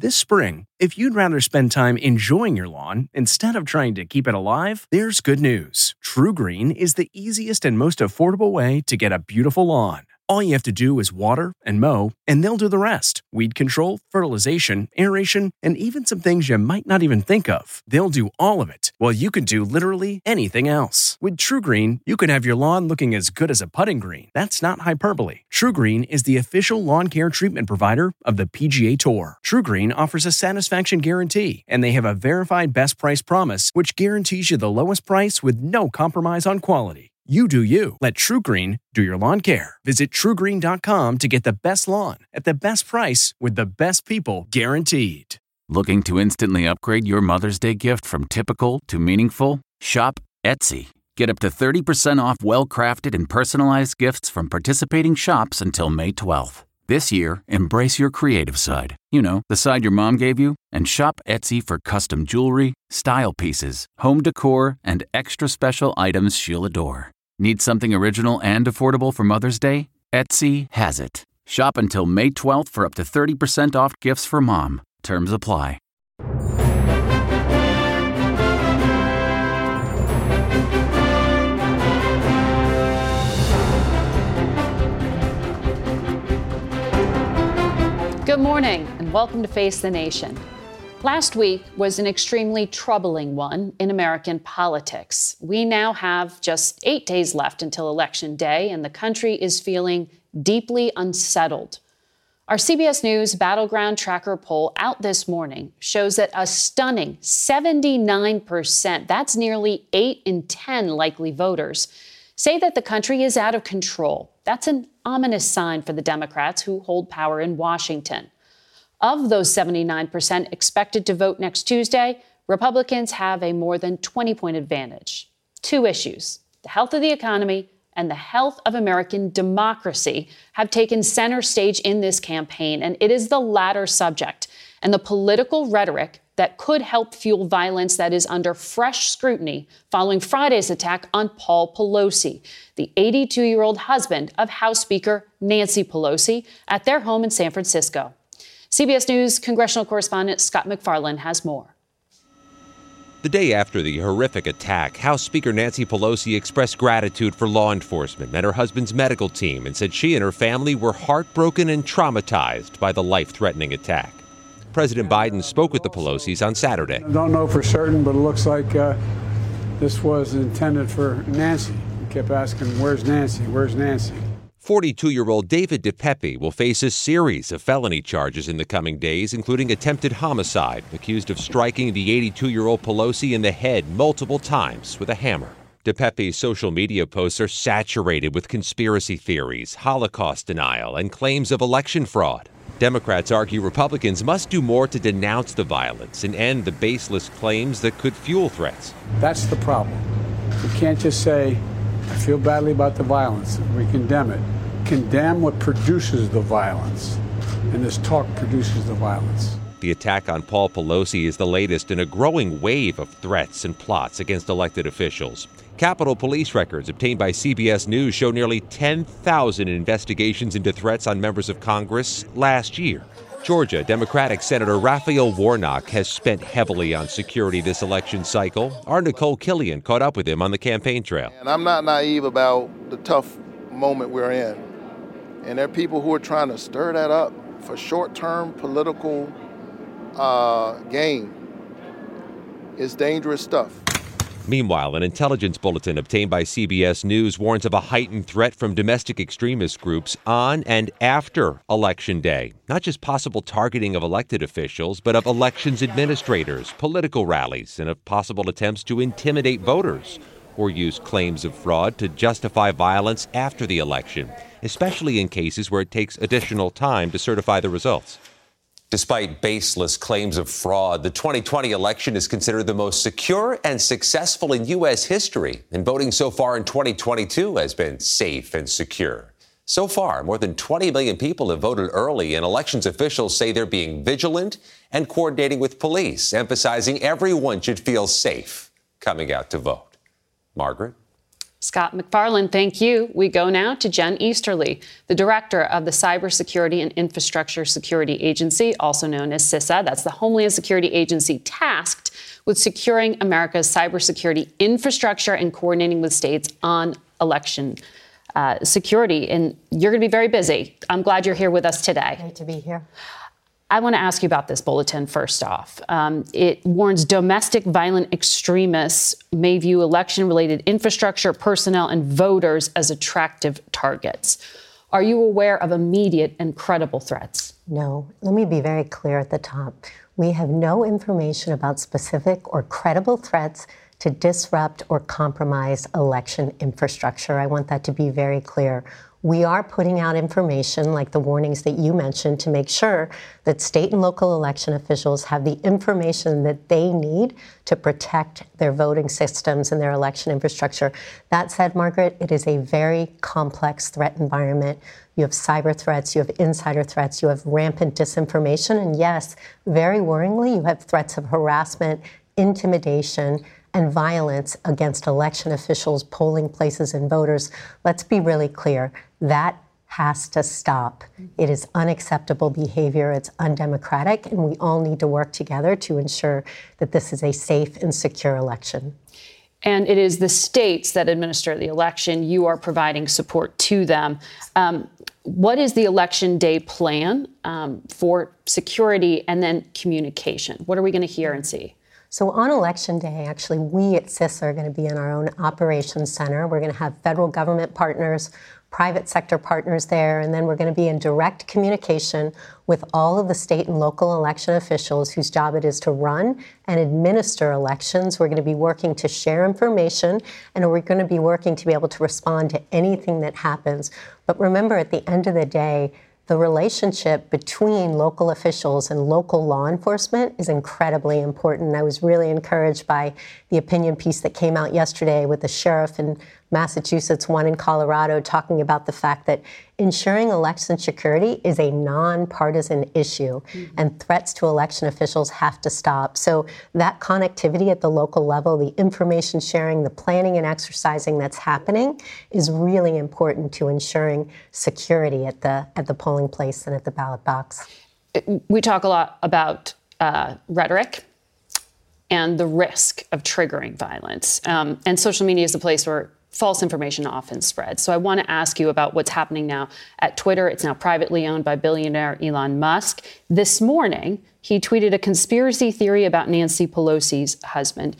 This spring, if you'd rather spend time enjoying your lawn instead of trying to keep it alive, there's good news. TruGreen is the easiest and most affordable way to get a beautiful lawn. All you have to do is water and mow, and they'll do the rest. Weed control, fertilization, aeration, and even some things you might not even think of. They'll do all of it, while you can do literally anything else. With TruGreen, you can have your lawn looking as good as a putting green. That's not hyperbole. TruGreen is the official lawn care treatment provider of the PGA Tour. TruGreen offers a satisfaction guarantee, and they have a verified best price promise, which guarantees you the lowest price with no compromise on quality. You do you. Let TruGreen do your lawn care. Visit TruGreen.com to get the best lawn at the best price with the best people guaranteed. Looking to instantly upgrade your Mother's Day gift from typical to meaningful? Shop Etsy. Get up to 30% off well-crafted and personalized gifts from participating shops until May 12th. This year, embrace your creative side. You know, the side your mom gave you. And shop Etsy for custom jewelry, style pieces, home decor, and extra special items she'll adore. Need something original and affordable for Mother's Day? Etsy has it. Shop until May 12th for up to 30% off gifts for mom. Terms apply. Good morning and welcome to Face the Nation. Last week was an extremely troubling one in American politics. We now have just 8 days left until Election Day, and the country is feeling deeply unsettled. Our CBS News Battleground Tracker poll out this morning shows that a stunning 79%, that's nearly 8 in 10 likely voters, say that the country is out of control. That's an ominous sign for the Democrats who hold power in Washington. Of those 79% expected to vote next Tuesday, Republicans have a more than 20-point advantage. 2 issues, the health of the economy and the health of American democracy, have taken center stage in this campaign, and it is the latter subject and the political rhetoric that could help fuel violence that is under fresh scrutiny following Friday's attack on Paul Pelosi, the 82-year-old husband of House Speaker Nancy Pelosi, at their home in San Francisco. CBS News congressional correspondent Scott MacFarlane has more. The day after the horrific attack, House Speaker Nancy Pelosi expressed gratitude for law enforcement and her husband's medical team and said she and her family were heartbroken and traumatized by the life-threatening attack. President Biden spoke with the Pelosis on Saturday. I don't know for certain, but it looks like this was intended for Nancy. We kept asking, where's Nancy? Where's Nancy? 42-year-old David DePepe will face a series of felony charges in the coming days, including attempted homicide, accused of striking the 82-year-old Pelosi in the head multiple times with a hammer. DePepe's social media posts are saturated with conspiracy theories, Holocaust denial, and claims of election fraud. Democrats argue Republicans must do more to denounce the violence and end the baseless claims that could fuel threats. That's the problem. You can't just say, I feel badly about the violence. We condemn it. Condemn what produces the violence. And this talk produces the violence. The attack on Paul Pelosi is the latest in a growing wave of threats and plots against elected officials. Capitol Police records obtained by CBS News show nearly 10,000 investigations into threats on members of Congress last year. Georgia Democratic Senator Raphael Warnock has spent heavily on security this election cycle. Our Nicole Killian caught up with him on the campaign trail. And I'm not naive about the tough moment we're in. And there are people who are trying to stir that up for short-term political gain. It's dangerous stuff. Meanwhile, an intelligence bulletin obtained by CBS News warns of a heightened threat from domestic extremist groups on and after Election Day. Not just possible targeting of elected officials, but of elections administrators, political rallies, and of possible attempts to intimidate voters or use claims of fraud to justify violence after the election, especially in cases where it takes additional time to certify the results. Despite baseless claims of fraud, the 2020 election is considered the most secure and successful in U.S. history, and voting so far in 2022 has been safe and secure. So far, more than 20 million people have voted early, and elections officials say they're being vigilant and coordinating with police, emphasizing everyone should feel safe coming out to vote. Margaret? Scott MacFarlane, thank you. We go now to Jen Easterly, the director of the Cybersecurity and Infrastructure Security Agency, also known as CISA. That's the Homeland Security Agency tasked with securing America's cybersecurity infrastructure and coordinating with states on election security. And you're going to be very busy. I'm glad you're here with us today. Great to be here. I want to ask you about this bulletin first off. It warns domestic violent extremists may view election-related infrastructure, personnel, and voters as attractive targets. Are you aware of immediate and credible threats? No. Let me be very clear at the top. We have no information about specific or credible threats to disrupt or compromise election infrastructure. I want that to be very clear. We are putting out information like the warnings that you mentioned to make sure that state and local election officials have the information that they need to protect their voting systems and their election infrastructure. That said, Margaret, it is a very complex threat environment. You have cyber threats, you have insider threats, you have rampant disinformation, and yes, very worryingly, you have threats of harassment, intimidation, and violence against election officials, polling places, and voters. Let's be really clear. That has to stop. It is unacceptable behavior. It's undemocratic, and we all need to work together to ensure that this is a safe and secure election. And it is the states that administer the election. You are providing support to them. What is the election day plan for security and then communication? What are we going to hear and see? So on Election Day, actually, we at CISA are going to be in our own operations center. We're going to have federal government partners, private sector partners there, and then we're going to be in direct communication with all of the state and local election officials whose job it is to run and administer elections. We're going to be working to share information, and we're going to be working to be able to respond to anything that happens. But remember, at the end of the day, the relationship between local officials and local law enforcement is incredibly important. I was really encouraged by the opinion piece that came out yesterday with the sheriff in Massachusetts, one in Colorado, talking about the fact that ensuring election security is a nonpartisan issue, and threats to election officials have to stop. So that connectivity at the local level, the information sharing, the planning and exercising that's happening is really important to ensuring security at the polling place and at the ballot box. We talk a lot about rhetoric and the risk of triggering violence. And social media is a place where false information often spreads. So I want to ask you about what's happening now at Twitter. It's now privately owned by billionaire Elon Musk. This morning, he tweeted a conspiracy theory about Nancy Pelosi's husband.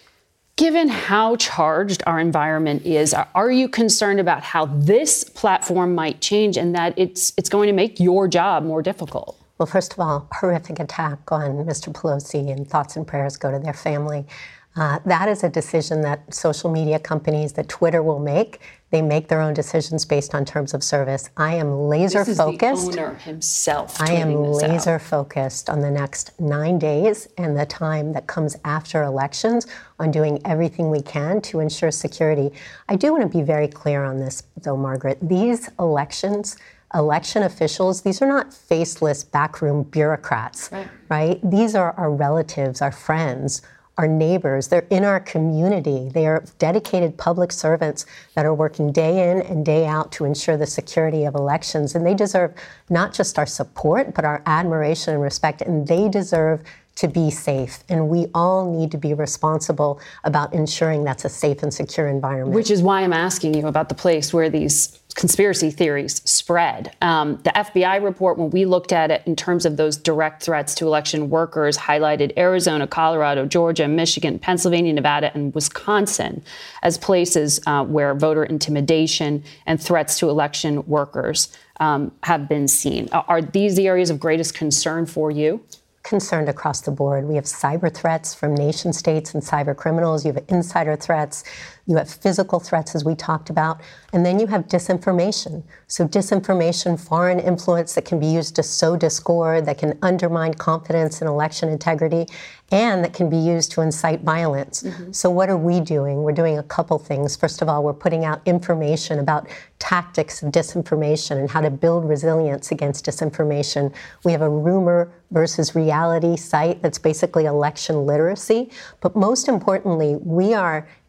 Given how charged our environment is, are you concerned about how this platform might change and that it's going to make your job more difficult? Well, first of all, horrific attack on Mr. Pelosi, and thoughts and prayers go to their family. That is a decision that social media companies, that Twitter will make. They make their own decisions based on terms of service. I am laser focused. This is the owner himself. I am laser focused on the next 9 days and the time that comes after elections on doing everything we can to ensure security. I do want to be very clear on this, though, Margaret. These elections, election officials, these are not faceless backroom bureaucrats, right? These are our relatives, our friends, our neighbors. They're in our community. They are dedicated public servants that are working day in and day out to ensure the security of elections. And they deserve not just our support, but our admiration and respect. And they deserve to be safe. And we all need to be responsible about ensuring that's a safe and secure environment. Which is why I'm asking you about the place where these conspiracy theories spread. The FBI report, when we looked at it in terms of those direct threats to election workers, highlighted Arizona, Colorado, Georgia, Michigan, Pennsylvania, Nevada, and Wisconsin as places where voter intimidation and threats to election workers have been seen. Are these the areas of greatest concern for you? Concerned across the board. We have cyber threats from nation states and cyber criminals. You have insider threats. You have physical threats, as we talked about. And then you have disinformation. So disinformation, foreign influence that can be used to sow discord, that can undermine confidence in election integrity, and that can be used to incite violence. So what are we doing? We're doing a couple things. First of all, we're putting out information about tactics of disinformation and how to build resilience against disinformation. We have a rumor versus reality site that's basically election literacy. But most importantly, we are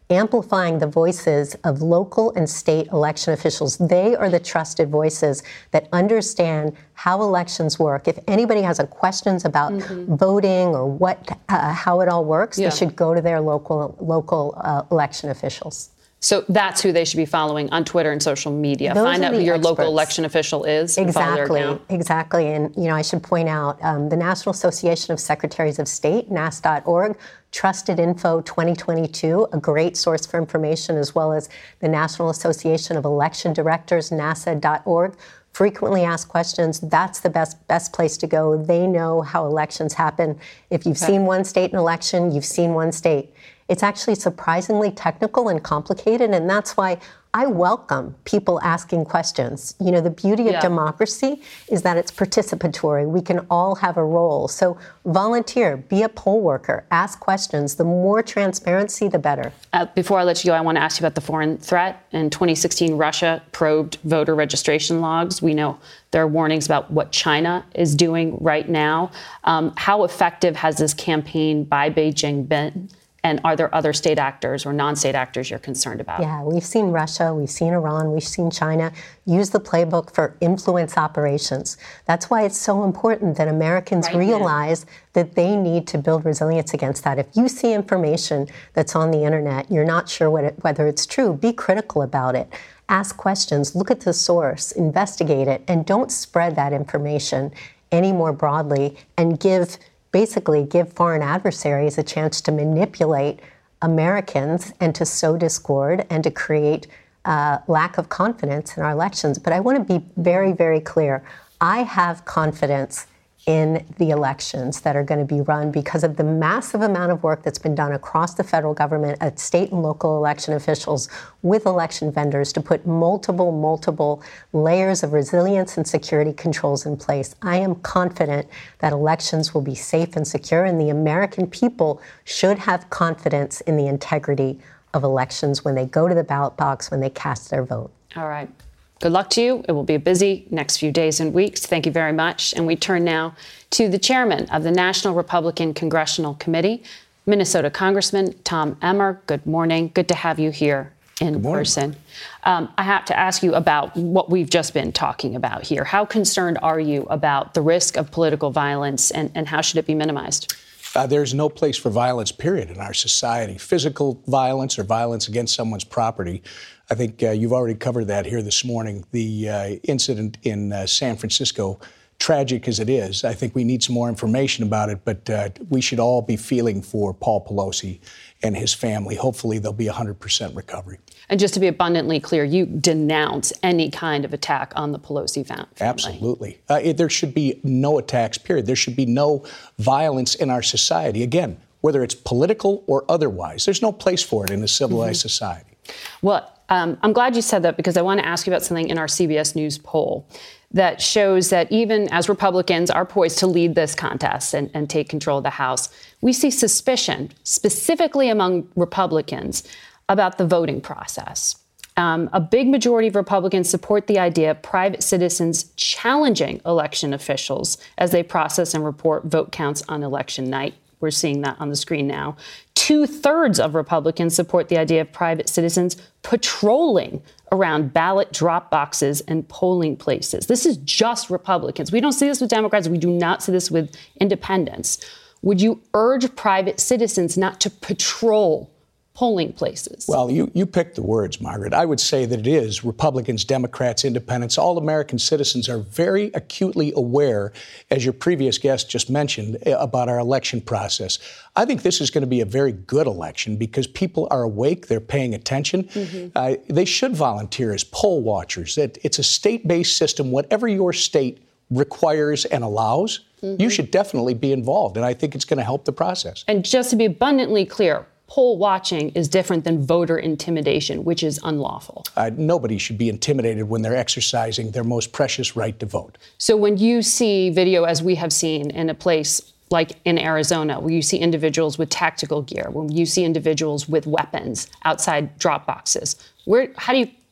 amplifying the voices of local and state election officials. They are the trusted voices that understand how elections work. If anybody has questions about voting or how it all works, they should go to their local election officials. So that's who they should be following on Twitter and social media. Those Find out who your experts. local election official is. Exactly. And, I should point out the National Association of Secretaries of State, NAS.org, Trusted Info 2022, a great source for information, as well as the National Association of Election Directors, NASA.org. Frequently asked questions. That's the best place to go. They know how elections happen. If you've seen one state in election, you've seen one state. It's actually surprisingly technical and complicated, and that's why I welcome people asking questions. The beauty of democracy is that it's participatory. We can all have a role. So volunteer, be a poll worker, ask questions. The more transparency, the better. Before I let you go, I want to ask you about the foreign threat. In 2016, Russia probed voter registration logs. We know there are warnings about what China is doing right now. How effective has this campaign by Beijing been? And are there other state actors or non-state actors you're concerned about? Yeah, we've seen Russia, we've seen Iran, we've seen China use the playbook for influence operations. That's why it's so important that Americans realize that they need to build resilience against that. If you see information that's on the internet, you're not sure whether it's true, be critical about it. Ask questions, look at the source, investigate it, and don't spread that information any more broadly and give foreign adversaries a chance to manipulate Americans and to sow discord and to create lack of confidence in our elections. But I want to be very, very clear. I have confidence in the elections that are going to be run because of the massive amount of work that's been done across the federal government at state and local election officials with election vendors to put multiple layers of resilience and security controls in place. I am confident that elections will be safe and secure, and the American people should have confidence in the integrity of elections when they go to the ballot box, when they cast their vote. All right. Good luck to you. It will be a busy next few days and weeks. Thank you very much. And we turn now to the chairman of the National Republican Congressional Committee, Minnesota Congressman Tom Emmer. Good morning. Good to have you here in person. I have to ask you about what we've just been talking about here. How concerned are you about the risk of political violence, and how should it be minimized? There's no place for violence, period, in our society. Physical violence or violence against someone's property. I think you've already covered that here this morning. The incident in San Francisco, tragic as it is, I think we need some more information about it, but we should all be feeling for Paul Pelosi and his family. Hopefully there'll be 100% recovery. And just to be abundantly clear, you denounce any kind of attack on the Pelosi family. Absolutely. There should be no attacks, period. There should be no violence in our society. Again, whether it's political or otherwise, there's no place for it in a civilized society. Well, I'm glad you said that, because I want to ask you about something in our CBS News poll that shows that even as Republicans are poised to lead this contest and take control of the House, we see suspicion, specifically among Republicans, about the voting process. A big majority of Republicans support the idea of private citizens challenging election officials as they process and report vote counts on election night. We're seeing that on the screen now. 2/3 of Republicans support the idea of private citizens patrolling around ballot drop boxes and polling places. This is just Republicans. We don't see this with Democrats. We do not see this with independents. Would you urge private citizens not to patrol polling places? Well, you picked the words, Margaret. I would say that it is Republicans, Democrats, independents. All American citizens are very acutely aware, as your previous guest just mentioned, about our election process. I think this is going to be a very good election because people are awake. They're paying attention. They should volunteer as poll watchers. It's a state-based system. Whatever your state requires and allows, you should definitely be involved. And I think it's going to help the process. And just to be abundantly clear, poll watching is different than voter intimidation, which is unlawful. Nobody should be intimidated when they're exercising their most precious right to vote. So when you see video, as we have seen in a place like in Arizona, where you see individuals with tactical gear, when you see individuals with weapons outside drop boxes, how do you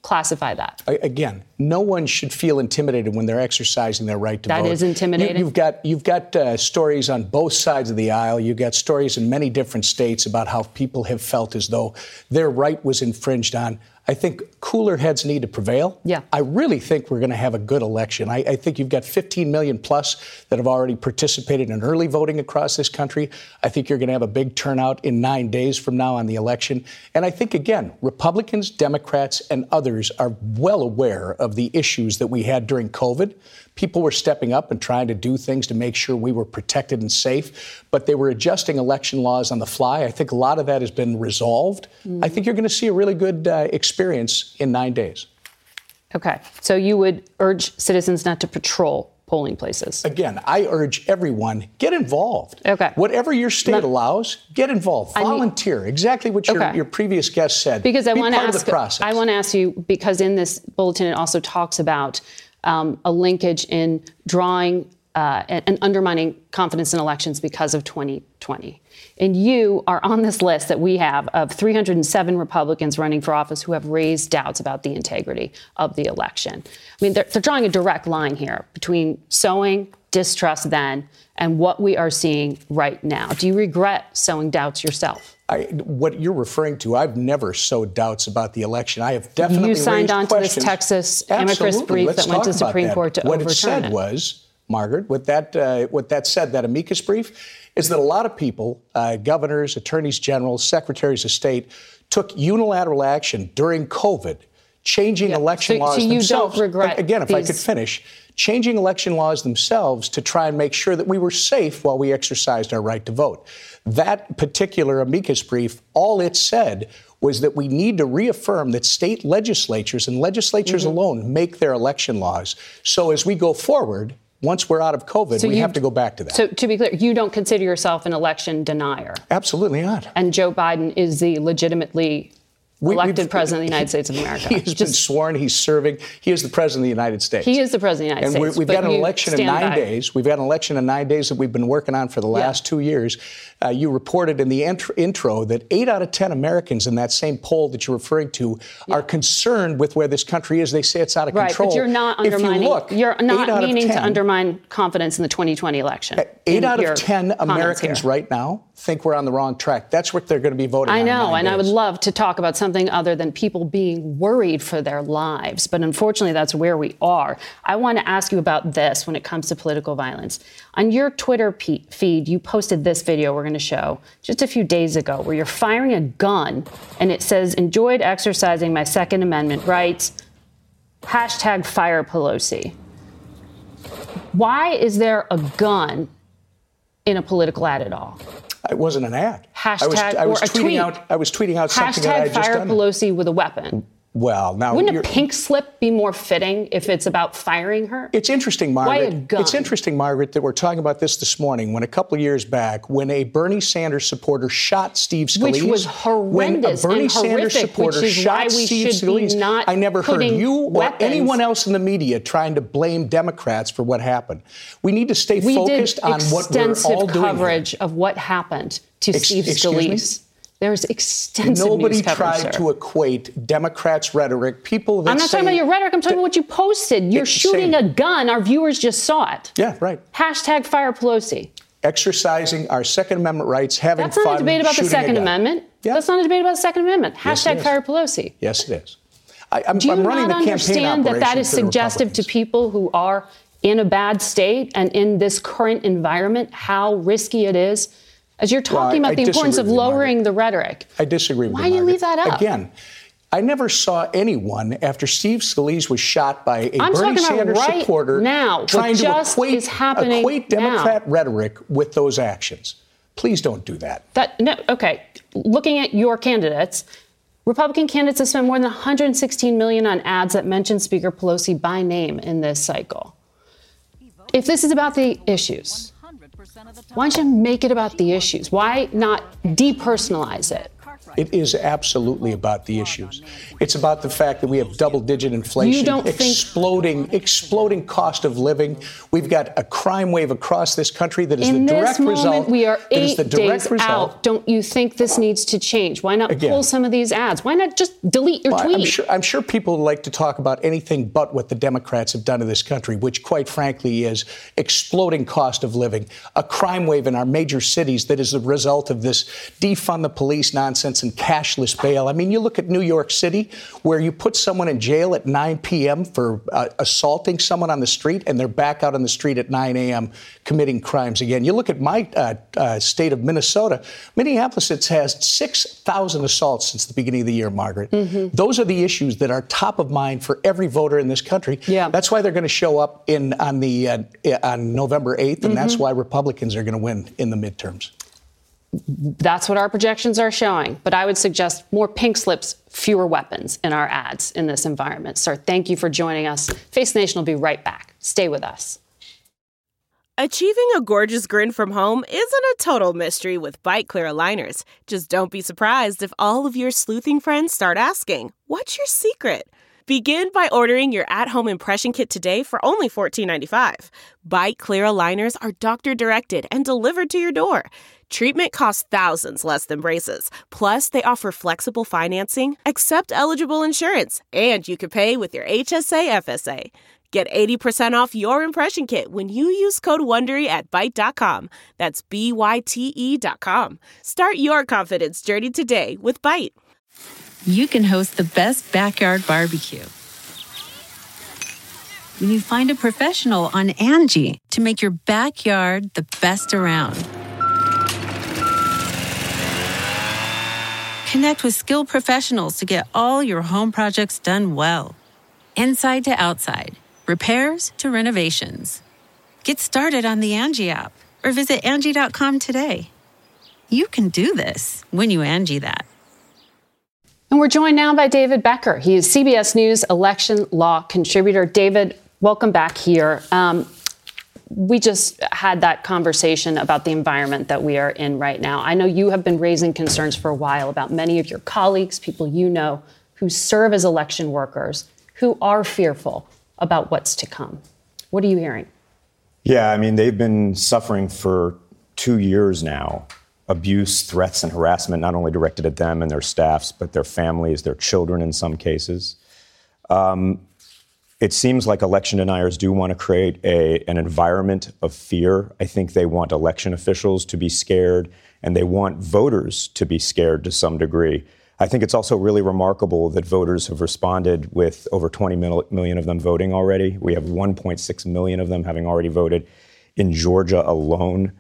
classify that? Again, no one should feel intimidated when they're exercising their right to vote. That is intimidating. You've got stories on both sides of the aisle. You've got stories in many different states about how people have felt as though their right was infringed on. I think cooler heads need to prevail. Yeah. I really think we're going to have a good election. I think you've got 15 million plus that have already participated in early voting across this country. I think you're going to have a big turnout in 9 days from now on the election. And I think, again, Republicans, Democrats, and others are well aware of the issues that we had during COVID. People were stepping up and trying to do things to make sure we were protected and safe, but they were adjusting election laws on the fly. I think a lot of that has been resolved. I think you're going to see a really good experience in 9 days. Okay. So you would urge citizens not to patrol polling places? Again, I urge everyone, get involved. Okay. Whatever your state allows, get involved. Volunteer. Exactly what your previous guest said. Because I want to ask, the process. I want to ask you, because in this bulletin it also talks about a linkage in drawing and undermining confidence in elections because of 2020. And you are on this list that we have of 307 Republicans running for office who have raised doubts about the integrity of the election. I mean, they're drawing a direct line here between sowing distrust then and what we are seeing right now. Do you regret sowing doubts yourself? What you're referring to, I've never sowed doubts about the election. I have definitely You signed on to this questions. Texas amicus brief that went to Supreme Court to overturn it. What it said was, Margaret, what that said, that amicus brief, is that a lot of people, governors, attorneys general, secretaries of state, took unilateral action during COVID, changing election laws themselves. So you don't regret again, if I could finish, changing election laws themselves to try and make sure that we were safe while we exercised our right to vote. That particular amicus brief, all it said was that we need to reaffirm that state legislatures and legislatures alone make their election laws. So as we go forward, once we're out of COVID, we have to go back to that. So to be clear, you don't consider yourself an election denier? Absolutely not. And Joe Biden is the legitimately elected president of the United States of America. He has been sworn. He's serving. He is the president of the United States. He is the president of the United States. And we've got an election in 9 days. We've got an election in 9 days that we've been working on for the last 2 years. You reported in the intro that 8 out of 10 Americans in that same poll that you're referring to are concerned with where this country is. They say it's out of control. Right, but you're not undermining. You're not meaning to undermine confidence in the 2020 election. 8 out of 10 Americans right now think we're on the wrong track. That's what they're going to be voting on. I know, and I would love to talk about something other than people being worried for their lives. But unfortunately, that's where we are. I want to ask you about this when it comes to political violence. On your Twitter feed, you posted this video we're going to show just a few days ago where you're firing a gun and it says, "Enjoyed exercising my Second Amendment rights. Hashtag fire Pelosi." Why is there a gun in a political ad at all? It wasn't an ad. Hashtag I was or a tweet. I was tweeting out something that I had just done. Hashtag fire Pelosi with a weapon. Well, now wouldn't a pink slip be more fitting if it's about firing her? It's interesting, Margaret. Why a gun? It's interesting, Margaret, that we're talking about this morning when a couple of years back, when a Bernie Sanders supporter shot Steve Scalise, which was horrendous when a Bernie and horrific, Sanders supporter which is shot why we Steve should Scalise, be not I never heard you or weapons. anyone else in the media trying to blame Democrats for what happened. We need to stay focused on what we're all doing. We did extensive coverage of what happened to Steve Scalise. There's extensive Nobody news coverage, tried to equate Democrats' rhetoric. People that I'm not talking about your rhetoric. I'm talking about what you posted. You're shooting a gun. Our viewers just saw it. Yeah, right. Hashtag fire Pelosi. Exercising our Second Amendment rights, having fun. That's not a debate about the Second Amendment. Yeah. That's not a debate about the Second Amendment. Hashtag fire Pelosi. Yes, it is. I'm Do you running not the campaign understand that that is suggestive to people who are in a bad state and in this current environment, how risky it is? As you're talking about the importance of lowering the rhetoric. I disagree with you, Why do you leave that up? Again, I never saw anyone after Steve Scalise was shot by a Bernie Sanders supporter trying to equate Democrat rhetoric with those actions. Please don't do that. Okay. Looking at your candidates, Republican candidates have spent more than $116 million on ads that mention Speaker Pelosi by name in this cycle. If this is about the issues, why don't you make it about the issues? Why not depersonalize it? It is absolutely about the issues. It's about the fact that we have double-digit inflation, exploding cost of living. We've got a crime wave across this country that is the direct result. We are 8 days out. Don't you think this needs to change? Why not pull some of these ads? Why not just delete your tweet? I'm sure people like to talk about anything but what the Democrats have done to this country, which, quite frankly, is exploding cost of living, a crime wave in our major cities that is the result of this defund the police nonsense and cashless bail. I mean, you look at New York City, where you put someone in jail at 9 p.m. for assaulting someone on the street, and they're back out on the street at 9 a.m. committing crimes again. You look at my state of Minnesota. Minneapolis has 6,000 assaults since the beginning of the year, Margaret. Mm-hmm. Those are the issues that are top of mind for every voter in this country. Yeah. That's why they're going to show up on November 8th, and that's why Republicans are going to win in the midterms. That's what our projections are showing. But I would suggest more pink slips, fewer weapons in our ads in this environment. Sir, thank you for joining us. Face the Nation will be right back. Stay with us. Achieving a gorgeous grin from home isn't a total mystery with Byte Clear aligners. Just don't be surprised if all of your sleuthing friends start asking, "What's your secret?" Begin by ordering your at-home impression kit today for only $14.95. Byte Clear aligners are doctor-directed and delivered to your door. Treatment costs thousands less than braces. Plus, they offer flexible financing, accept eligible insurance, and you can pay with your HSA FSA. Get 80% off your impression kit when you use code WONDERY at Byte.com. That's BYTE.com. Start your confidence journey today with Byte. You can host the best backyard barbecue when you find a professional on Angie to make your backyard the best around. Connect with skilled professionals to get all your home projects done well. Inside to outside, repairs to renovations. Get started on the Angie app or visit Angie.com today. You can do this when you Angie that. And we're joined now by David Becker. He is CBS News election law contributor. David, welcome back here. We just had that conversation about the environment that we are in right now. I know you have been raising concerns for a while about many of your colleagues, people you know, who serve as election workers, who are fearful about what's to come. What are you hearing? Yeah, I mean, they've been suffering for 2 years now. Abuse, threats, and harassment, not only directed at them and their staffs, but their families, their children in some cases. It seems like election deniers do want to create an environment of fear. I think they want election officials to be scared, and they want voters to be scared to some degree. I think it's also really remarkable that voters have responded with over 20 million of them voting already. We have 1.6 million of them having already voted in Georgia alone.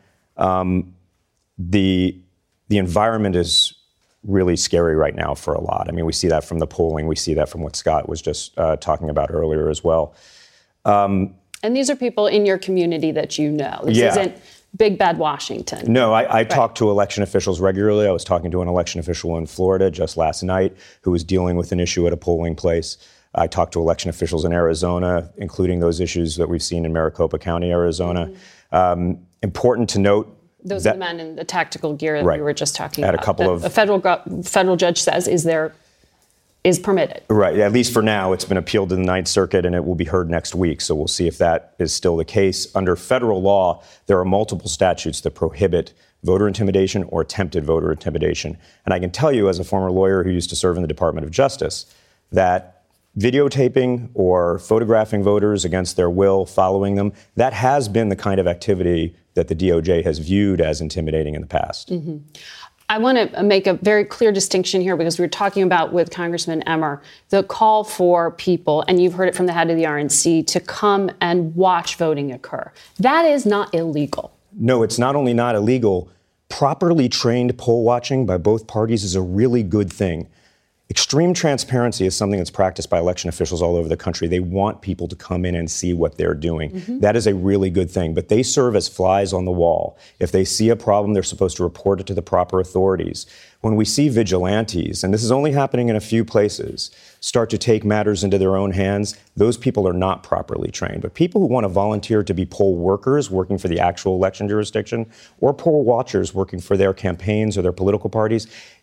The environment is really scary right now for a lot. I mean, we see that from the polling. We see that from what Scott was just talking about earlier as well. And these are people in your community that you know. This isn't big bad Washington. No, I talk to election officials regularly. I was talking to an election official in Florida just last night who was dealing with an issue at a polling place. I talked to election officials in Arizona, including those issues that we've seen in Maricopa County, Arizona. Mm-hmm. Important to note, those are the men in the tactical gear that we were just talking about. A couple of a federal judge says is permitted. Right. At least for now, it's been appealed to the Ninth Circuit, and it will be heard next week. So we'll see if that is still the case. Under federal law, there are multiple statutes that prohibit voter intimidation or attempted voter intimidation. And I can tell you, as a former lawyer who used to serve in the Department of Justice, that videotaping or photographing voters against their will, following them, that has been the kind of activity that the DOJ has viewed as intimidating in the past. Mm-hmm. I want to make a very clear distinction here, because we were talking about with Congressman Emmer, the call for people, and you've heard it from the head of the RNC, to come and watch voting occur. That is not illegal. No, it's not only not illegal. Properly trained poll watching by both parties is a really good thing. Extreme transparency is something that's practiced by election officials all over the country. They want people to come in and see what they're doing. Mm-hmm. That is a really good thing, but they serve as flies on the wall. If they see a problem, they're supposed to report it to the proper authorities. When we see vigilantes, and this is only happening in a few places, start to take matters into their own hands, those people are not properly trained. But people who want to volunteer to be poll workers working for the actual election jurisdiction, or poll watchers working for their campaigns or their political parties,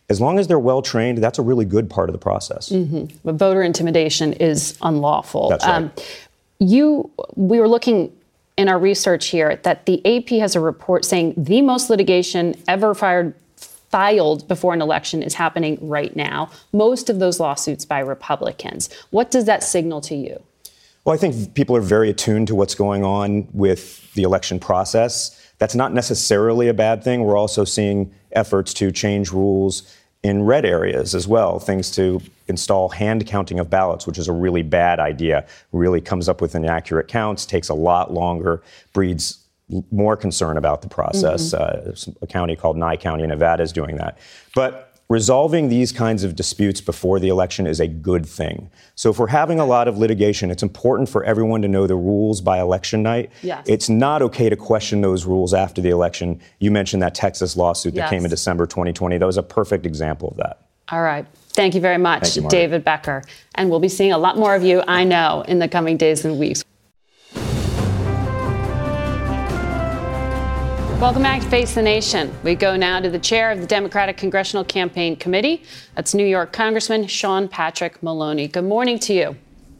as long as they're well trained, that's a really good part of the process. Mm-hmm. But voter intimidation is unlawful. That's right. We were looking in our research here that the AP has a report saying the most litigation ever filed before an election is happening right now. Most of those lawsuits by Republicans. What does that signal to you? Well, I think people are very attuned to what's going on with the election process. That's not necessarily a bad thing. We're also seeing efforts to change rules in red areas as well, things to install hand counting of ballots, which is a really bad idea. Really comes up with inaccurate counts, takes a lot longer, breeds more concern about the process. A county called Nye County in Nevada is doing that. But resolving these kinds of disputes before the election is a good thing. So if we're having a lot of litigation, it's important for everyone to know the rules by election night. Yes. It's not okay to question those rules after the election. You mentioned that Texas lawsuit that came in December 2020. That was a perfect example of that. All right. Thank you very much, Thank you, David Becker. And we'll be seeing a lot more of you, I know, in the coming days and weeks. Welcome back to Face the Nation. We go now to the chair of the Democratic Congressional Campaign Committee. That's New York Congressman Sean Patrick Maloney. Good morning to you.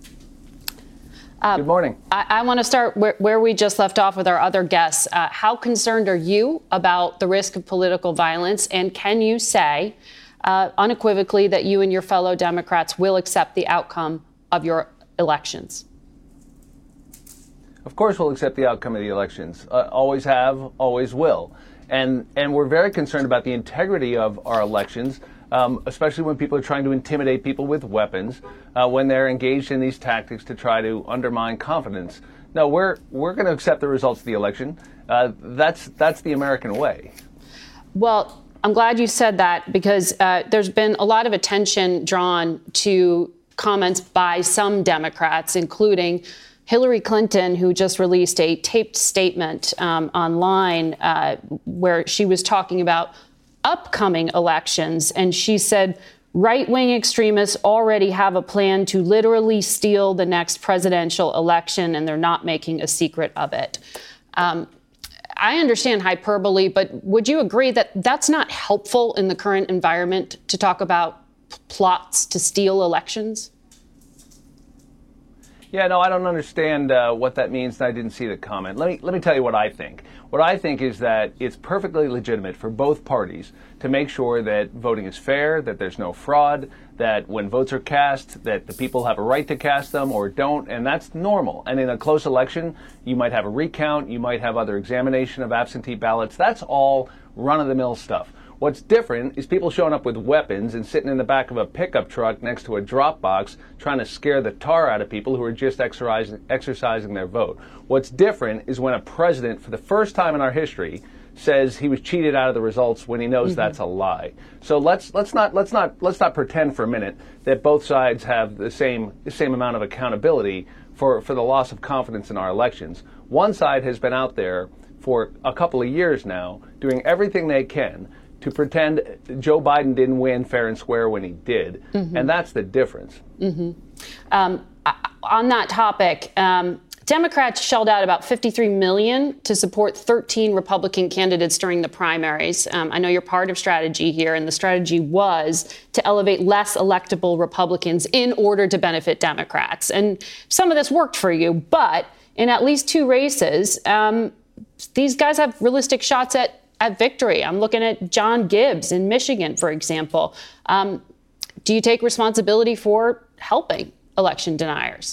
Good morning. I want to start where we just left off with our other guests. How concerned are you about the risk of political violence? And can you say unequivocally that you and your fellow Democrats will accept the outcome of your elections? Of course we'll accept the outcome of the elections. Always have, always will. And we're very concerned about the integrity of our elections, especially when people are trying to intimidate people with weapons, when they're engaged in these tactics to try to undermine confidence. No, we're going to accept the results of the election. That's the American way. Well, I'm glad you said that because there's been a lot of attention drawn to comments by some Democrats, including Hillary Clinton, who just released a taped statement online where she was talking about upcoming elections. And she said right-wing extremists already have a plan to literally steal the next presidential election, and they're not making a secret of it. I understand hyperbole, but would you agree that that's not helpful in the current environment to talk about plots to steal elections? Yeah, no, I don't understand what that means, and I didn't see the comment. Let me tell you what I think. What I think is that it's perfectly legitimate for both parties to make sure that voting is fair, that there's no fraud, that when votes are cast, that the people have a right to cast them or don't, and that's normal. And in a close election, you might have a recount, you might have other examination of absentee ballots. That's all run-of-the-mill stuff. What's different is people showing up with weapons and sitting in the back of a pickup truck next to a drop box trying to scare the tar out of people who are just exercising their vote. What's different is when a president, for the first time in our history, says he was cheated out of the results when he knows that's a lie. So let's not pretend for a minute that both sides have the same amount of accountability for the loss of confidence in our elections. One side has been out there for a couple of years now doing everything they can to pretend Joe Biden didn't win fair and square when he did. And that's the difference. On that topic, Democrats shelled out about $53 million to support 13 Republican candidates during the primaries. I know you're part of strategy here, and the strategy was to elevate less electable Republicans in order to benefit Democrats. And some of this worked for you, but in at least two races, these guys have realistic shots at victory. I'm looking at John Gibbs in Michigan, for example. Do you take responsibility for helping election deniers?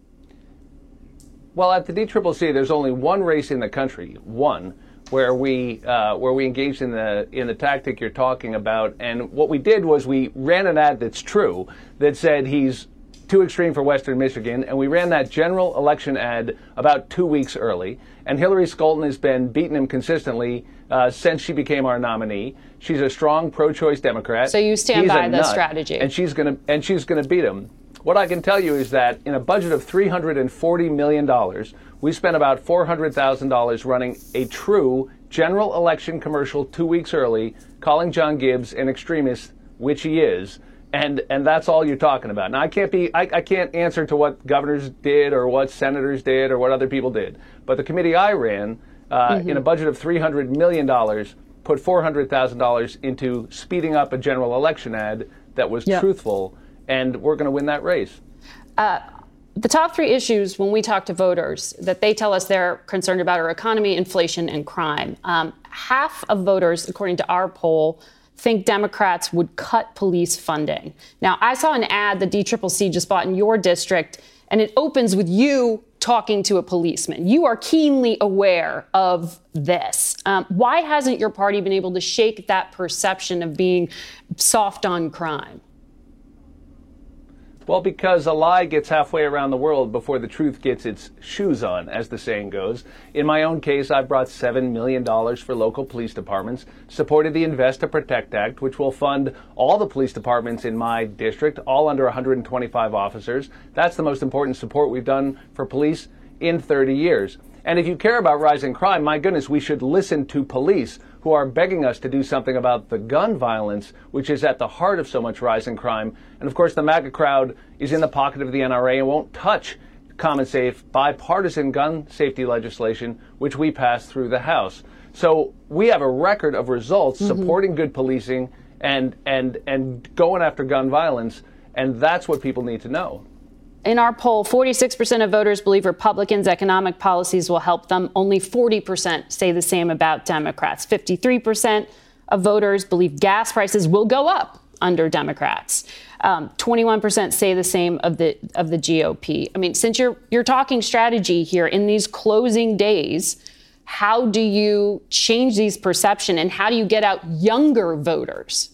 Well, at the DCCC, there's only one race in the country, one, where we engaged in the tactic you're talking about. And what we did was we ran an ad that's true that said he's too extreme for Western Michigan, and we ran that general election ad about 2 weeks early. And Hillary Scholten has been beating him consistently since she became our nominee. She's a strong pro-choice Democrat. So you stand by the strategy, and she's gonna beat him. What I can tell you is that in a budget of $340 million, we spent about $400,000 running a true general election commercial 2 weeks early, calling John Gibbs an extremist, which he is. And that's all you're talking about. Now, I can't answer to what governors did or what senators did or what other people did. But the committee I ran, in a budget of $300 million, put $400,000 into speeding up a general election ad that was truthful, and we're going to win that race. The top three issues when we talk to voters that they tell us they're concerned about are economy, inflation, and crime. Half of voters, according to our poll, think Democrats would cut police funding. Now, I saw an ad the DCCC just bought in your district, and it opens with you talking to a policeman. You are keenly aware of this. Why hasn't your party been able to shake that perception of being soft on crime? Well, because a lie gets halfway around the world before the truth gets its shoes on, as the saying goes. In my own case, I've brought $7 million for local police departments, supported the Invest to Protect Act, which will fund all the police departments in my district, all under 125 officers. That's the most important support we've done for police in 30 years. And if you care about rising crime, my goodness, we should listen to police who are begging us to do something about the gun violence, which is at the heart of so much rising crime. And of course, the MAGA crowd is in the pocket of the NRA and won't touch common safe bipartisan gun safety legislation, which we passed through the House. So we have a record of results supporting good policing and going after gun violence. And that's what people need to know. In our poll, 46% of voters believe Republicans' economic policies will help them. Only 40% say the same about Democrats. 53% of voters believe gas prices will go up under Democrats. 21% say the same of the GOP. I mean, since you're talking strategy here in these closing days, how do you change these perception and how do you get out younger voters?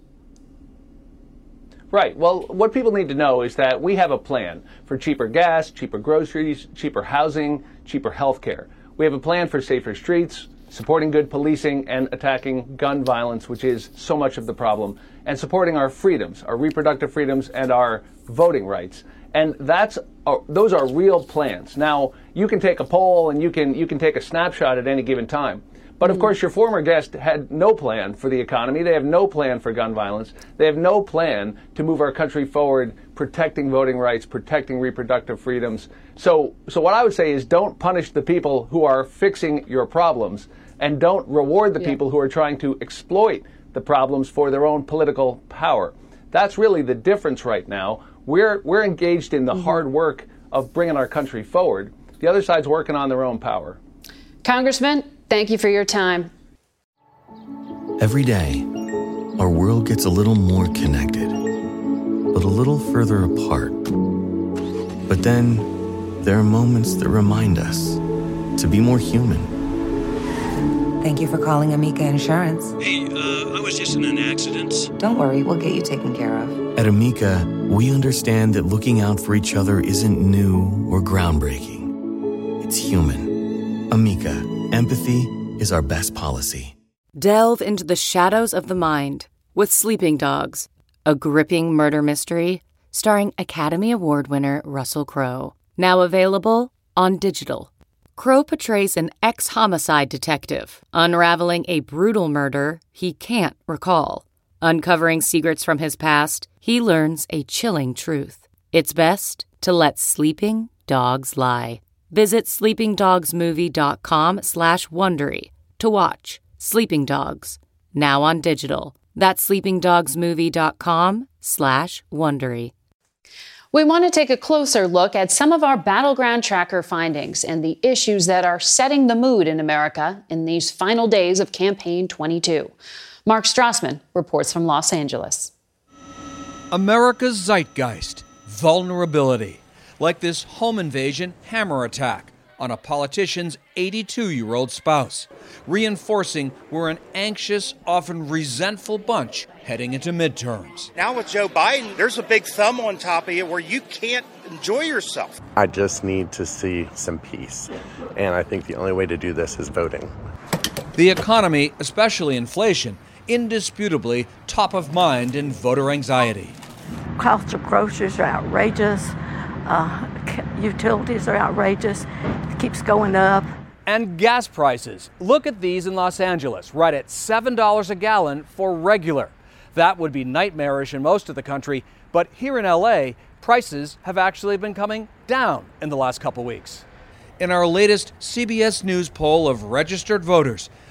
Right. Well, what people need to know is that we have a plan for cheaper gas, cheaper groceries, cheaper housing, cheaper health care. We have a plan for safer streets, supporting good policing, and attacking gun violence, which is so much of the problem, and supporting our freedoms, our reproductive freedoms, and our voting rights. And those are real plans. Now, you can take a poll and you can take a snapshot at any given time. But of course, your former guest had no plan for the economy. They have no plan for gun violence. They have no plan to move our country forward, protecting voting rights, protecting reproductive freedoms. So what I would say is don't punish the people who are fixing your problems, and don't reward the people who are trying to exploit the problems for their own political power. That's really the difference right now. We're engaged in the hard work of bringing our country forward. The other side's working on their own power. Congressman, thank you for your time. Every day, our world gets a little more connected, but a little further apart. But then, there are moments that remind us to be more human. Thank you for calling Amica Insurance. Hey, I was just in an accident. Don't worry, we'll get you taken care of. At Amica, we understand that looking out for each other isn't new or groundbreaking. It's human. Amica, empathy is our best policy. Delve into the shadows of the mind with Sleeping Dogs, a gripping murder mystery starring Academy Award winner Russell Crowe. Now available on digital. Crowe portrays an ex-homicide detective unraveling a brutal murder he can't recall. Uncovering secrets from his past, he learns a chilling truth. It's best to let sleeping dogs lie. Visit sleepingdogsmovie.com/Wondery to watch Sleeping Dogs, now on digital. That's sleepingdogsmovie.com/Wondery. We want to take a closer look at some of our Battleground Tracker findings and the issues that are setting the mood in America in these final days of Campaign 22. Mark Strassman reports from Los Angeles. America's zeitgeist, vulnerability, like this home invasion hammer attack on a politician's 82-year-old spouse, reinforcing we're an anxious, often resentful bunch heading into midterms. Now with Joe Biden, there's a big thumb on top of you where you can't enjoy yourself. I just need to see some peace, and I think the only way to do this is voting. The economy, especially inflation, indisputably top of mind in voter anxiety. Cost of groceries are outrageous. Utilities are outrageous. It keeps going up. And gas prices. Look at these in Los Angeles, right at $7 a gallon for regular. That would be nightmarish in most of the country, but here in LA, prices have actually been coming down in the last couple weeks. In our latest CBS News poll of registered voters,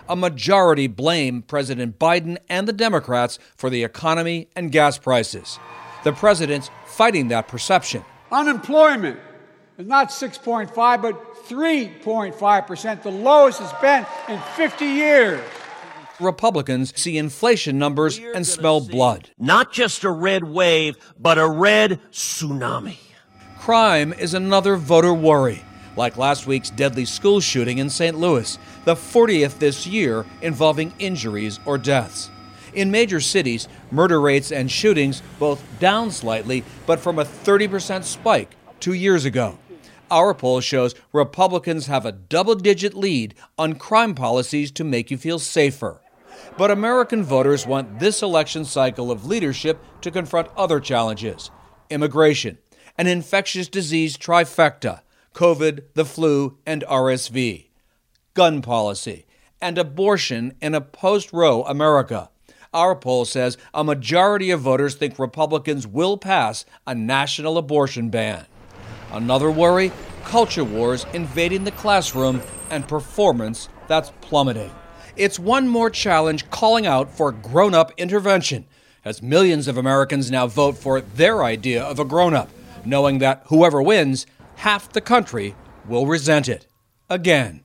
a majority blame President Biden and the Democrats for the economy and gas prices. The president's fighting that perception. Unemployment is not 6.5, but 3.5%, the lowest it's been in 50 years. Republicans see inflation numbers and smell blood. Not just a red wave, but a red tsunami. Crime is another voter worry, like last week's deadly school shooting in St. Louis, the 40th this year involving injuries or deaths. In major cities, murder rates and shootings both down slightly, but from a 30% spike 2 years ago. Our poll shows Republicans have a double-digit lead on crime policies to make you feel safer. But American voters want this election cycle of leadership to confront other challenges: immigration, an infectious disease trifecta, COVID, the flu, and RSV, gun policy, and abortion in a post-Roe America. Our poll says a majority of voters think Republicans will pass a national abortion ban. Another worry, culture wars invading the classroom and performance that's plummeting. It's one more challenge calling out for grown-up intervention, as millions of Americans now vote for their idea of a grown-up, knowing that whoever wins, half the country will resent it. Again.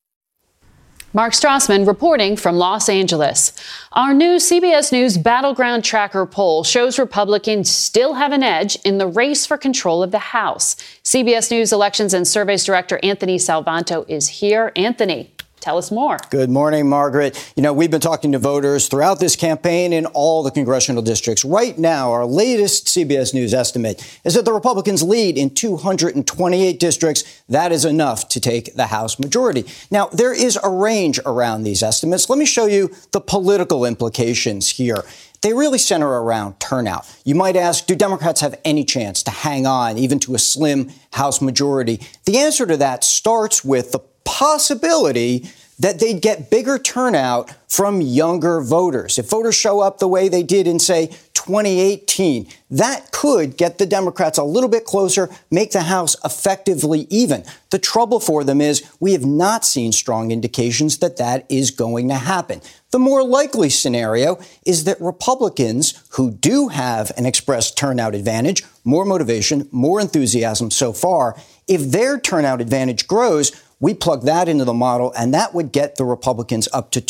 Mark Strassman reporting from Los Angeles. Our new CBS News Battleground Tracker poll shows Republicans still have an edge in the race for control of the House. CBS News Elections and Surveys Director Anthony Salvanto is here. Anthony, tell us more. Good morning, Margaret. You know, we've been talking to voters throughout this campaign in all the congressional districts. Right now, our latest CBS News estimate is that the Republicans lead in 228 districts. That is enough to take the House majority. Now, there is a range around these estimates. Let me show you the political implications here. They really center around turnout. You might ask, do Democrats have any chance to hang on even to a slim House majority? The answer to that starts with the possibility that they'd get bigger turnout from younger voters. If voters show up the way they did in, say, 2018, that could get the Democrats a little bit closer, make the House effectively even. The trouble for them is we have not seen strong indications that that is going to happen. The more likely scenario is that Republicans who do have an expressed turnout advantage, more motivation, more enthusiasm so far, if their turnout advantage grows, we plug that into the model, and that would get the Republicans up to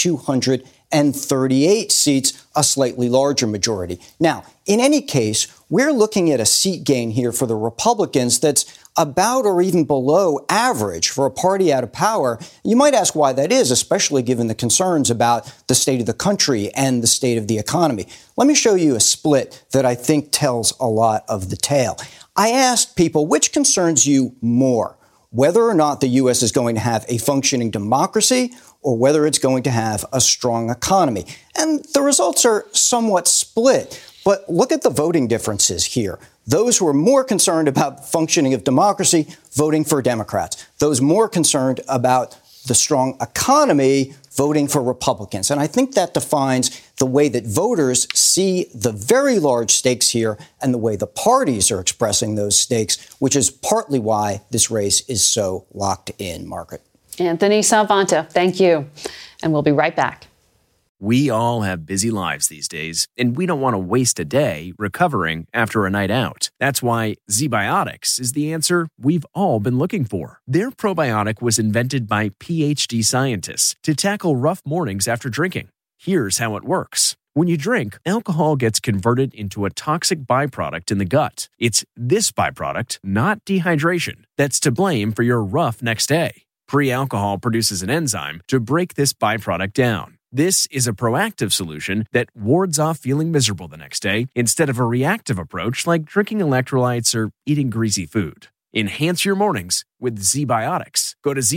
238 seats, a slightly larger majority. Now, in any case, we're looking at a seat gain here for the Republicans that's about or even below average for a party out of power. You might ask why that is, especially given the concerns about the state of the country and the state of the economy. Let me show you a split that I think tells a lot of the tale. I asked people, which concerns you more? Whether or not the U.S. is going to have a functioning democracy or whether it's going to have a strong economy. And the results are somewhat split. But look at the voting differences here. Those who are more concerned about functioning of democracy, voting for Democrats. Those more concerned about the strong economy, voting for Republicans. And I think that defines the way that voters see the very large stakes here and the way the parties are expressing those stakes, which is partly why this race is so locked in, Margaret. Anthony Salvanto, thank you. And we'll be right back. We all have busy lives these days, and we don't want to waste a day recovering after a night out. That's why ZBiotics is the answer we've all been looking for. Their probiotic was invented by PhD scientists to tackle rough mornings after drinking. Here's how it works. When you drink, alcohol gets converted into a toxic byproduct in the gut. It's this byproduct, not dehydration, that's to blame for your rough next day. Pre-alcohol produces an enzyme to break this byproduct down. This is a proactive solution that wards off feeling miserable the next day instead of a reactive approach like drinking electrolytes or eating greasy food. Enhance your mornings with ZBiotics. Go to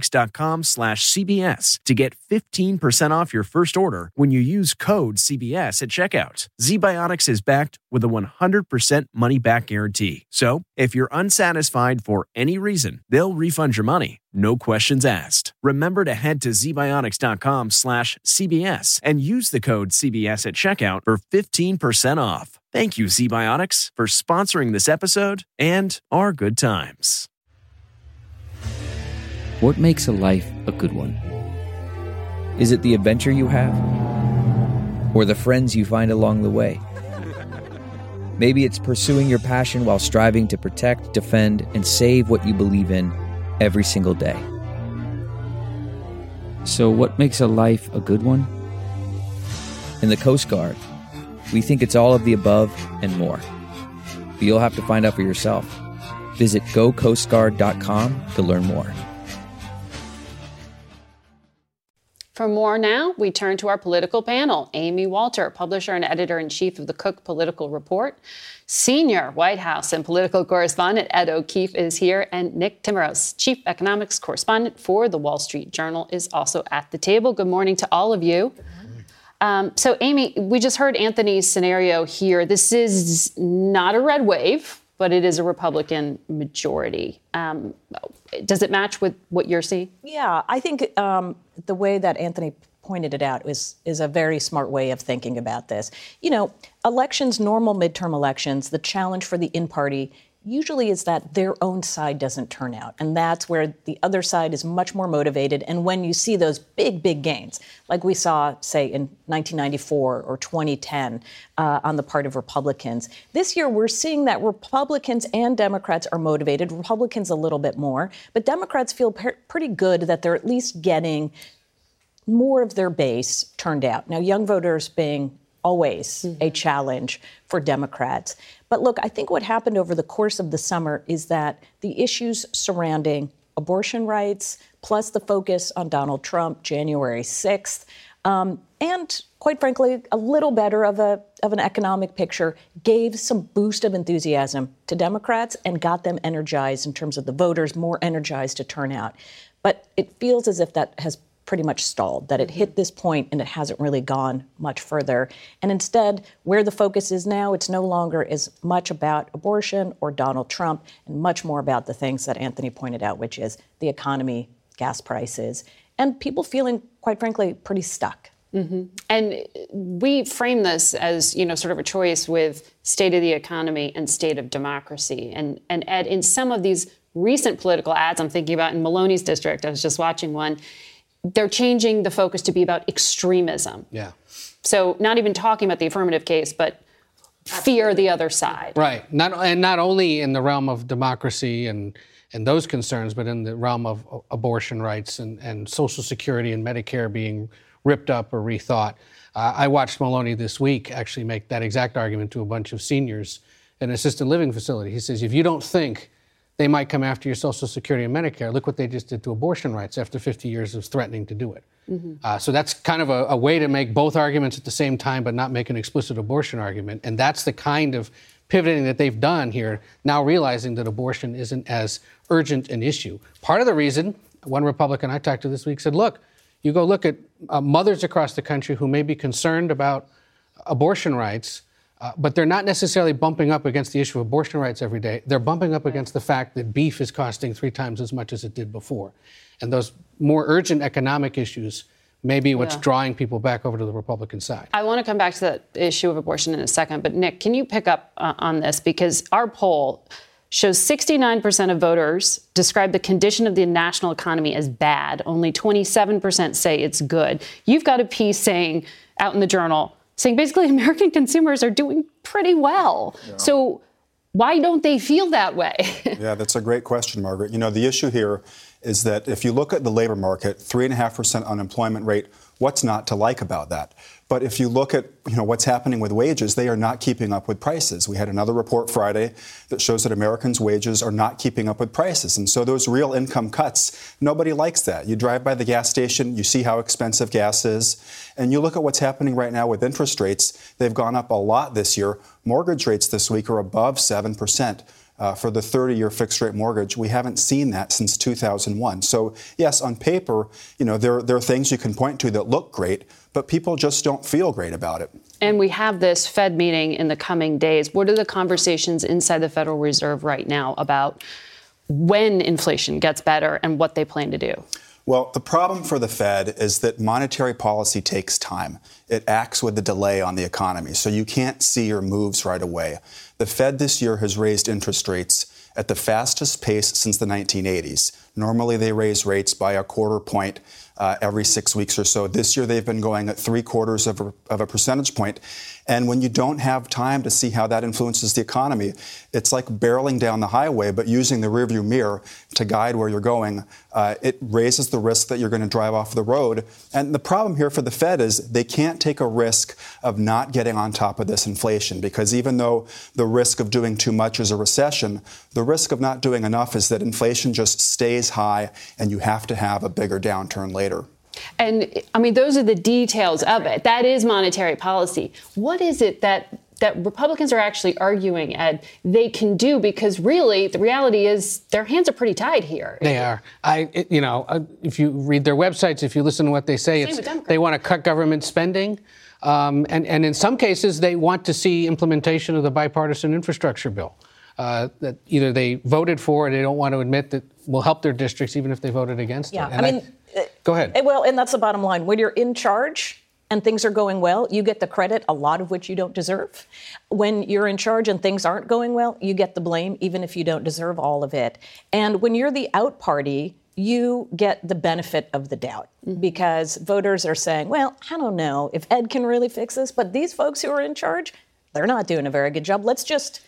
zbiotics.com/CBS to get 15% off your first order when you use code CBS at checkout. ZBiotics is backed with a 100% money-back guarantee. So if you're unsatisfied for any reason, they'll refund your money. No questions asked. Remember to head to zbiotics.com/CBS and use the code CBS at checkout for 15% off. Thank you, ZBiotics, for sponsoring this episode and our good times. What makes a life a good one? Is it the adventure you have? Or the friends you find along the way? Maybe it's pursuing your passion while striving to protect, defend, and save what you believe in every single day. So what makes a life a good one? In the Coast Guard, we think it's all of the above and more. But you'll have to find out for yourself. Visit gocoastguard.com to learn more. For more now, we turn to our political panel. Amy Walter, publisher and editor-in-chief of the Cook Political Report. Senior White House and political correspondent Ed O'Keefe is here. And Nick Timmeros, chief economics correspondent for the Wall Street Journal, is also at the table. Good morning to all of you. So, Amy, we just heard Anthony's scenario here. This is not a red wave, but it is a Republican majority. Does it match with what you're seeing? Yeah, I think the way that Anthony pointed it out is a very smart way of thinking about this. You know, elections, normal midterm elections, the challenge for the in-party usually is that their own side doesn't turn out. And that's where the other side is much more motivated. And when you see those big, big gains, like we saw, say, in 1994 or 2010 on the part of Republicans, this year we're seeing that Republicans and Democrats are motivated, Republicans a little bit more, but Democrats feel pretty good that they're at least getting more of their base turned out. Now, young voters being always a challenge for Democrats. But look, I think what happened over the course of the summer is that the issues surrounding abortion rights, plus the focus on Donald Trump, January 6th, and quite frankly, a little better of an economic picture, gave some boost of enthusiasm to Democrats and got them energized in terms of the voters, more energized to turn out. But it feels as if that has pretty much stalled, that it hit this point and it hasn't really gone much further. And instead, where the focus is now, it's no longer as much about abortion or Donald Trump and much more about the things that Anthony pointed out, which is the economy, gas prices, and people feeling, quite frankly, pretty stuck. Mm-hmm. And we frame this as, you know, sort of a choice with state of the economy and state of democracy. And Ed, in some of these recent political ads, I'm thinking about in Maloney's district, I was just watching one, they're changing the focus to be about extremism. Yeah. So not even talking about the affirmative case, but fear the other side. Right. Not only in the realm of democracy and those concerns, but in the realm of abortion rights and Social Security and Medicare being ripped up or rethought. I watched Maloney this week actually make that exact argument to a bunch of seniors in an assisted living facility. He says, if you don't think they might come after your Social Security and Medicare, look what they just did to abortion rights after 50 years of threatening to do it. Mm-hmm. So that's kind of a way to make both arguments at the same time, but not make an explicit abortion argument. And that's the kind of pivoting that they've done here, now realizing that abortion isn't as urgent an issue. Part of the reason, one Republican I talked to this week said, look, you go look at mothers across the country who may be concerned about abortion rights, but they're not necessarily bumping up against the issue of abortion rights every day. They're bumping up against the fact that beef is costing 3 times as much as it did before. And those more urgent economic issues may be what's drawing people back over to the Republican side. I want to come back to that issue of abortion in a second. But, Nick, can you pick up on this? Because our poll shows 69% of voters describe the condition of the national economy as bad. Only 27% say it's good. You've got a piece saying out in the Journal saying basically American consumers are doing pretty well. Yeah. So why don't they feel that way? Yeah, that's a great question, Margaret. You know, the issue here is that if you look at the labor market, 3.5% unemployment rate, what's not to like about that? But if you look at, what's happening with wages, they are not keeping up with prices. We had another report Friday that shows that Americans' wages are not keeping up with prices. And so those real income cuts, nobody likes that. You drive by the gas station, you see how expensive gas is, and you look at what's happening right now with interest rates. They've gone up a lot this year. Mortgage rates this week are above 7%. For the 30-year fixed-rate mortgage. We haven't seen that since 2001. So, yes, on paper, there are things you can point to that look great, but people just don't feel great about it. And we have this Fed meeting in the coming days. What are the conversations inside the Federal Reserve right now about when inflation gets better and what they plan to do? Well, the problem for the Fed is that monetary policy takes time. It acts with a delay on the economy, so you can't see your moves right away. The Fed this year has raised interest rates at the fastest pace since the 1980s. Normally, they raise rates by a quarter point every 6 weeks or so. This year, they've been going at 0.75 of a percentage point. And when you don't have time to see how that influences the economy, it's like barreling down the highway, but using the rearview mirror to guide where you're going. It raises the risk that you're going to drive off the road. And the problem here for the Fed is they can't take a risk of not getting on top of this inflation, because even though the risk of doing too much is a recession, the risk of not doing enough is that inflation just stays high and you have to have a bigger downturn later. And I mean, those are the details of it. That is monetary policy. What is it that Republicans are actually arguing, Ed, they can do? Because really, the reality is their hands are pretty tied here. They are. If you read their websites, if you listen to what they say, they want to cut government spending. And in some cases, they want to see implementation of the bipartisan infrastructure bill that either they voted for or they don't want to admit that will help their districts, even if they voted against it. And go ahead. Well, and that's the bottom line. When you're in charge and things are going well, you get the credit, a lot of which you don't deserve. When you're in charge and things aren't going well, you get the blame, even if you don't deserve all of it. And when you're the out party, you get the benefit of the doubt, because voters are saying, well, I don't know if Ed can really fix this, but these folks who are in charge, they're not doing a very good job. Let's just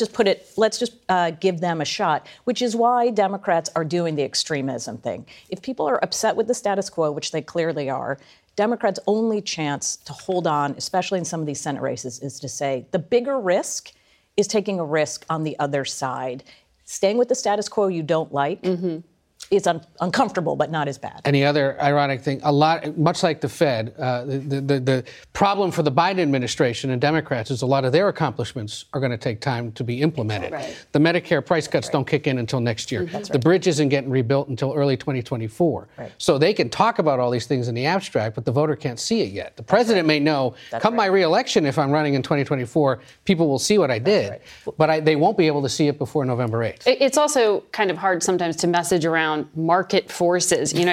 give them a shot, which is why Democrats are doing the extremism thing. If people are upset with the status quo, which they clearly are, Democrats' only chance to hold on, especially in some of these Senate races, is to say the bigger risk is taking a risk on the other side. Staying with the status quo you don't like is uncomfortable, but not as bad. And the other ironic thing, much like the Fed, the problem for the Biden administration and Democrats is a lot of their accomplishments are going to take time to be implemented. Right. The Medicare price cuts don't kick in until next year. The bridge isn't getting rebuilt until early 2024. Right. So they can talk about all these things in the abstract, but the voter can't see it yet. The president may know, my re-election, if I'm running in 2024, people will see what I did, but they won't be able to see it before November 8th. It's also kind of hard sometimes to message around market forces. An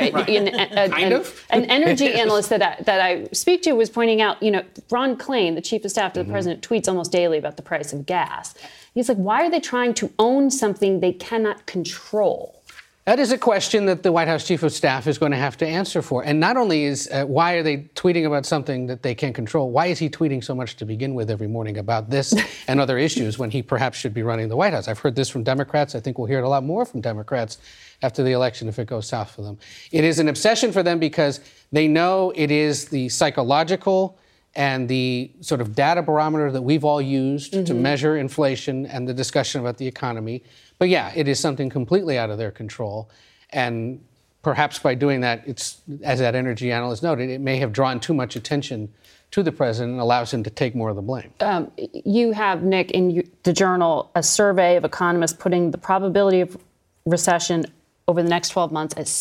energy analyst that I speak to was pointing out, Ron Klain, the chief of staff to the president, tweets almost daily about the price of gas. He's like, why are they trying to own something they cannot control? That is a question that the White House chief of staff is going to have to answer for. And not only is why are they tweeting about something that they can't control, why is he tweeting so much to begin with every morning about this and other issues when he perhaps should be running the White House? I've heard this from Democrats. I think we'll hear it a lot more from Democrats after the election if it goes south for them. It is an obsession for them because they know it is the psychological and the sort of data barometer that we've all used to measure inflation and the discussion about the economy. But yeah, it is something completely out of their control. And perhaps by doing that, it's, as that energy analyst noted, it may have drawn too much attention to the president and allows him to take more of the blame. You have, Nick, in the Journal, a survey of economists putting the probability of recession over the next 12 months at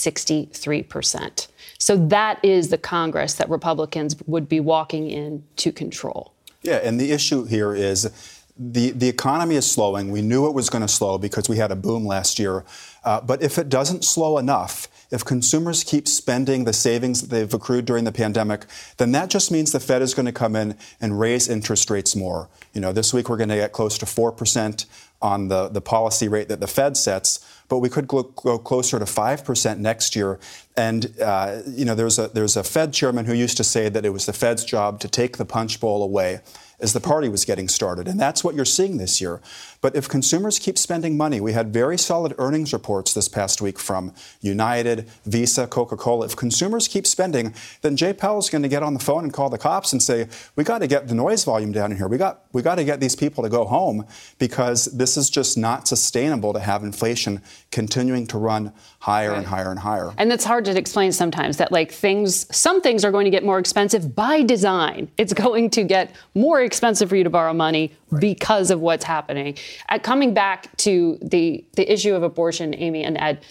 63%. So that is the Congress that Republicans would be walking in to control. Yeah, and the issue here is the economy is slowing. We knew it was going to slow because we had a boom last year. But if it doesn't slow enough, if consumers keep spending the savings that they've accrued during the pandemic, then that just means the Fed is going to come in and raise interest rates more. This week we're going to get close to 4% on the policy rate that the Fed sets, but we could go closer to 5% next year. And there's a Fed chairman who used to say that it was the Fed's job to take the punch bowl away as the party was getting started. And that's what you're seeing this year. But if consumers keep spending money, we had very solid earnings reports this past week from United, Visa, Coca-Cola. If consumers keep spending, then Jay Powell's going to get on the phone and call the cops and say, we got to get the noise volume down in here. We got to get these people to go home, because this is just not sustainable to have inflation continuing to run higher and higher and higher. And it's hard to explain sometimes that some things are going to get more expensive by design. It's going to get more expensive for you to borrow money because of what's happening. Coming back to the issue of abortion, Amy and Ed,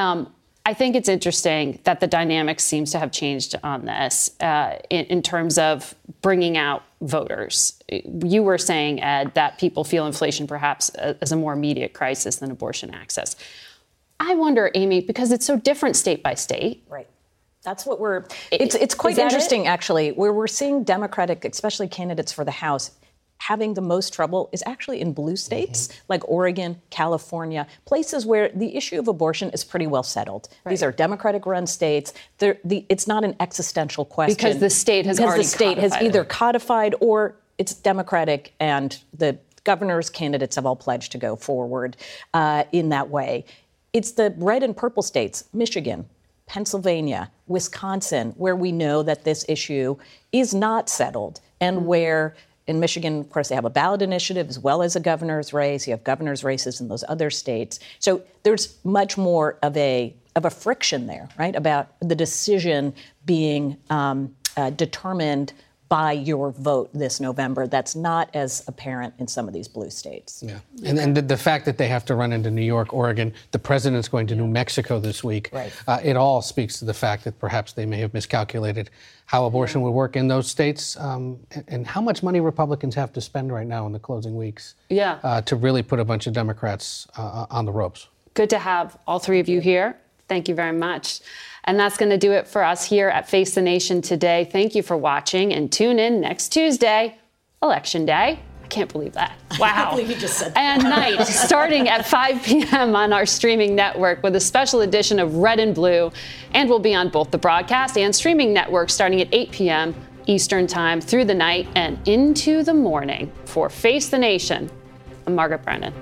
I think it's interesting that the dynamics seems to have changed on this in terms of bringing out voters. You were saying, Ed, that people feel inflation perhaps as a more immediate crisis than abortion access. I wonder, Amy, because it's so different state by state. Right. That's what it's quite interesting, actually, where we're seeing Democratic, especially candidates for the House, having the most trouble is actually in blue states like Oregon, California, places where the issue of abortion is pretty well settled. Right. These are Democratic-run states. It's not an existential question. Because the state has either codified or it's Democratic, and the governor's candidates have all pledged to go forward in that way. It's the red and purple states, Michigan, Pennsylvania, Wisconsin, where we know that this issue is not settled, and where in Michigan, of course, they have a ballot initiative as well as a governor's race. You have governor's races in those other states. So there's much more of a friction there, right, about the decision being determined by your vote this November. That's not as apparent in some of these blue states. Yeah, and the fact that they have to run into New York, Oregon, the president's going to New Mexico this week, right. It all speaks to the fact that perhaps they may have miscalculated how abortion would work in those states, and how much money Republicans have to spend right now in the closing weeks to really put a bunch of Democrats on the ropes. Good to have all three of you here. Thank you very much. And that's going to do it for us here at Face the Nation today. Thank you for watching, and tune in next Tuesday, Election Day. I can't believe that. Wow. I can't believe you just said that. And night, starting at 5 p.m. on our streaming network with a special edition of Red and Blue. And we'll be on both the broadcast and streaming network starting at 8 p.m. Eastern Time through the night and into the morning. For Face the Nation, I'm Margaret Brennan.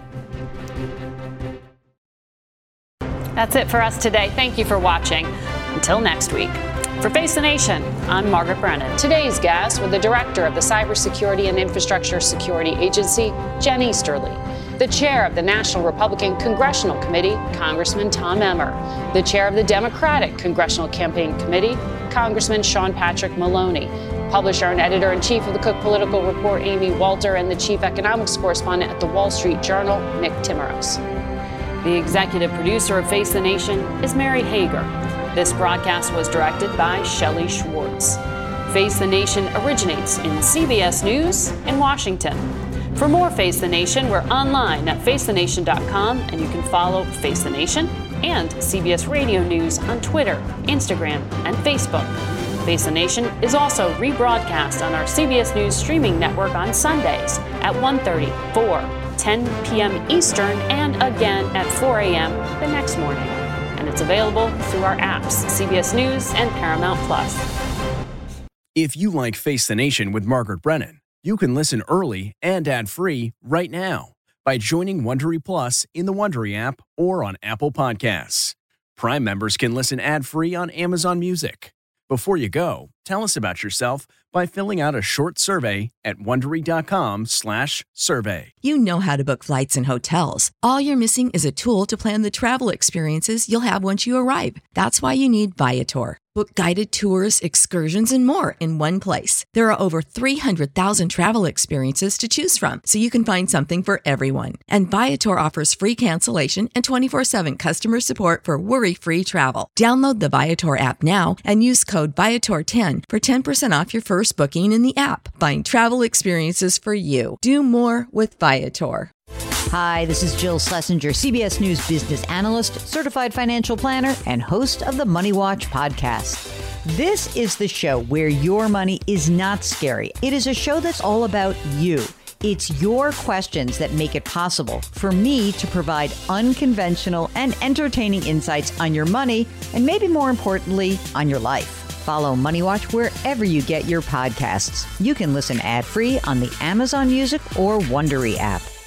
That's it for us today. Thank you for watching. Until next week. For Face the Nation, I'm Margaret Brennan. Today's guests were the director of the Cybersecurity and Infrastructure Security Agency, Jen Easterly, the chair of the National Republican Congressional Committee, Congressman Tom Emmer, the chair of the Democratic Congressional Campaign Committee, Congressman Sean Patrick Maloney, publisher and editor-in-chief of the Cook Political Report, Amy Walter, and the chief economics correspondent at the Wall Street Journal, Nick Timmeros. The executive producer of Face the Nation is Mary Hager. This broadcast was directed by Shelley Schwartz. Face the Nation originates in CBS News in Washington. For more Face the Nation, we're online at facethenation.com, and you can follow Face the Nation and CBS Radio News on Twitter, Instagram, and Facebook. Face the Nation is also rebroadcast on our CBS News streaming network on Sundays at 1:30, 4, 10 p.m. Eastern, and again at 4 a.m. the next morning. And it's available through our apps, CBS News and Paramount+. If you like Face the Nation with Margaret Brennan, you can listen early and ad-free right now by joining Wondery Plus in the Wondery app or on Apple Podcasts. Prime members can listen ad-free on Amazon Music. Before you go, tell us about yourself by filling out a short survey at Wondery.com/survey. You know how to book flights and hotels. All you're missing is a tool to plan the travel experiences you'll have once you arrive. That's why you need Viator. Book guided tours, excursions, and more in one place. There are over 300,000 travel experiences to choose from, so you can find something for everyone. And Viator offers free cancellation and 24/7 customer support for worry-free travel. Download the Viator app now and use code Viator10 for 10% off your first booking in the app. Find travel experiences for you. Do more with Viator. Hi, this is Jill Schlesinger, CBS News business analyst, certified financial planner, and host of the Money Watch podcast. This is the show where your money is not scary. It is a show that's all about you. It's your questions that make it possible for me to provide unconventional and entertaining insights on your money, and maybe more importantly, on your life. Follow Money Watch wherever you get your podcasts. You can listen ad-free on the Amazon Music or Wondery app.